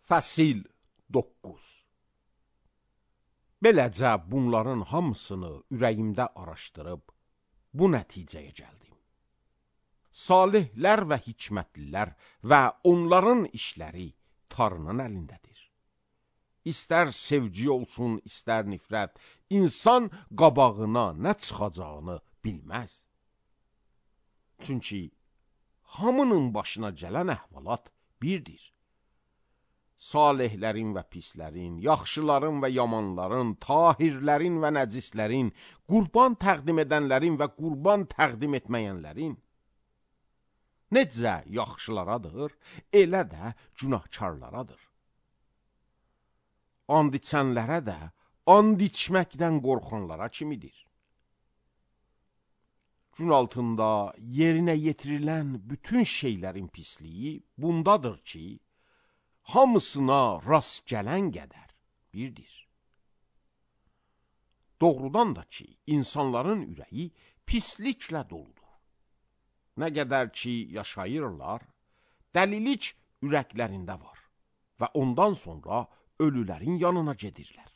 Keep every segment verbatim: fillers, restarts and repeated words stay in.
Fəsil doqquz. Beləcə bunların hamısını ürəyimdə araşdırıb, bu nəticəyə gəldim. Salihlər və hikmətlilər və onların işləri Tanrının əlindədir. İstər sevgi olsun, istər nifrət, insan qabağına nə çıxacağını bilməz. Çünki hamının başına gələn əhvalat birdir. Salihlərin və pislərin, yaxşıların və yamanların, tahirlərin və nəcislərin, qurban təqdim edənlərin və qurban təqdim etməyənlərin, necə yaxşılaradır, elə də günahkarlaradır. And içənlərə də, and içməkdən qorxanlara kimidir. Gün altında yerinə yetirilən bütün şeylərin pisliyi bundadır ki, hamısına rast gələn qədər birdir. Doğrudan da ki, insanların ürəyi pisliklə doludur. Nə qədər ki, yaşayırlar, dəlilik ürəklərində var və ondan sonra ölülərin yanına gedirlər.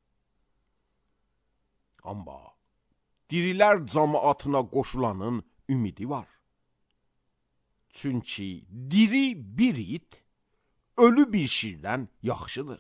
Amma dirilər cəmaatına qoşulanın ümidi var. Çünki diri bir it, ölü bir şirdən yaxşıdır.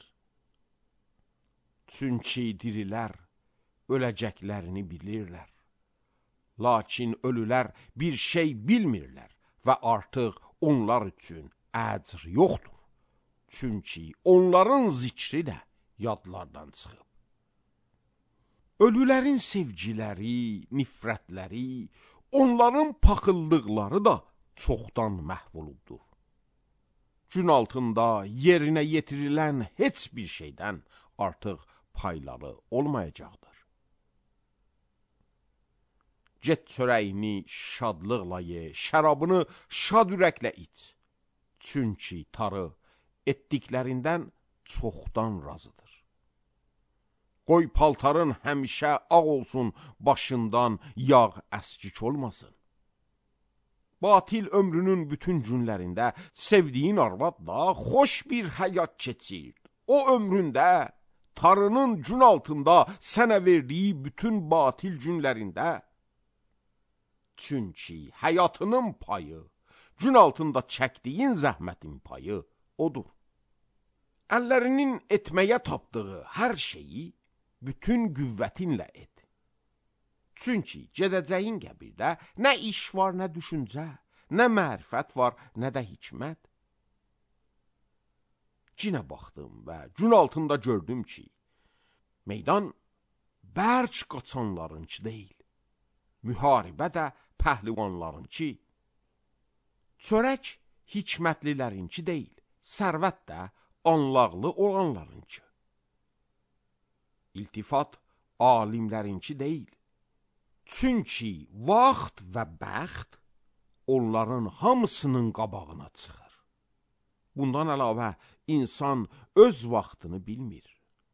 Çünki dirilər öləcəklərini bilirlər. Lakin ölülər bir şey bilmirlər və artıq onlar üçün əcr yoxdur. Çünki onların zikri də yadlardan çıxıb. Ölülərin sevgiləri, nifrətləri, onların paxıllıqları da çoxdan məhv olubdur. Gün altında yerinə yetirilən heç bir şeydən artıq payları olmayacaqdır. Get çörəyini şadlıqla ye, şərabını şad ürəklə iç. Çünki Tanrı etdiklərindən çoxdan razıdır. Qoy paltarın həmişə ağ olsun, başından yağ əskik olmasın. Batil ömrünün bütün günlərində sevdiyin arvadla xoş bir həyat keçir. O ömründə, Tanrının gün altında sənə verdiyi bütün batil günlərində, çünki həyatının payı, gün altında çəkdiyin zəhmətin payı odur. Əllərinin etməyə tapdığı hər şeyi bütün qüvvətinlə et. Çünki gedəcəyin qəbirdə nə iş var, nə düşüncə, nə mərifət var, nə də hikmət. Cinə baxdım və gün altında gördüm ki, meydan bərk qaçanlarınki deyil, müharibə də pəhlivanlarınki, çörək hikmətlilərinki deyil, sərvət də anlaqlı olanlarınki, iltifat alimlərinki deyil. Çünki vaxt və bəxt onların hamısının qabağına çıxır. Bundan əlavə insan öz vaxtını bilmir.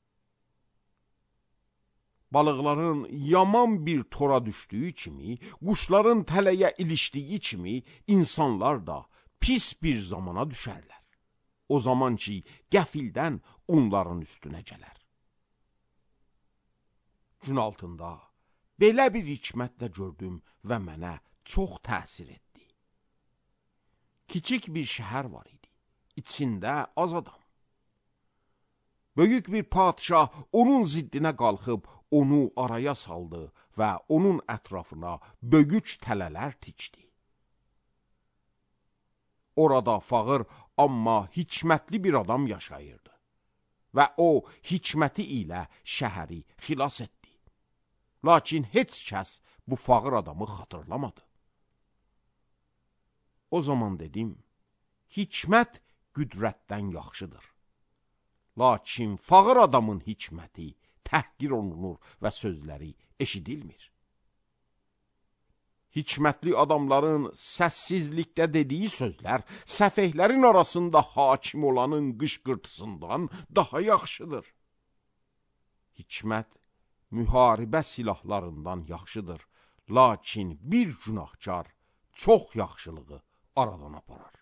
Balıqların yaman bir tora düşdüyü kimi, quşların tələyə ilişdiyi kimi, insanlar da pis bir zamana düşərlər. O zaman ki, qəfildən onların üstünə gələr. Gün altında belə bir hikmətlə gördüm və mənə çox təsir etdi. Kiçik bir şəhər var idi, içində az adam. Böyük bir padişah onun ziddinə qalxıb, onu araya saldı və onun ətrafına böyük tələlər tikdi. Orada fağır, amma hikmətli bir adam yaşayırdı və o, hikməti ilə şəhəri xilas etdi. Lakin heç kəs bu fağır adamı xatırlamadı. O zaman dedim, hikmət qüdrətdən yaxşıdır. Lakin fağır adamın hikməti təhqir olunur və sözləri eşidilmir. Hikmətli adamların səssizlikdə dediyi sözlər, səfehlərin arasında hakim olanın qışqırtısından daha yaxşıdır. Hikmət müharibə silahlarından yaxşıdır, lakin bir günahkar çox yaxşılığı aradan aparar.